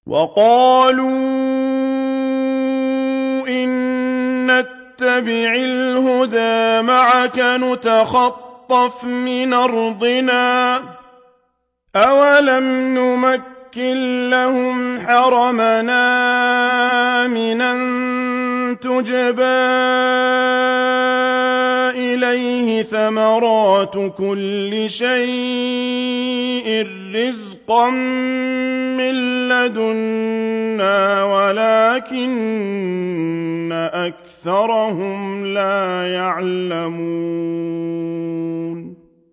وقالوا إن نتبع الهدى معك نتخطف من أرضنا أولم نمكن لهم حرمنا آمنا تجبى إليه ثمرات كل شيء رزقا من لدنا ولكن أكثرهم لا يعلمون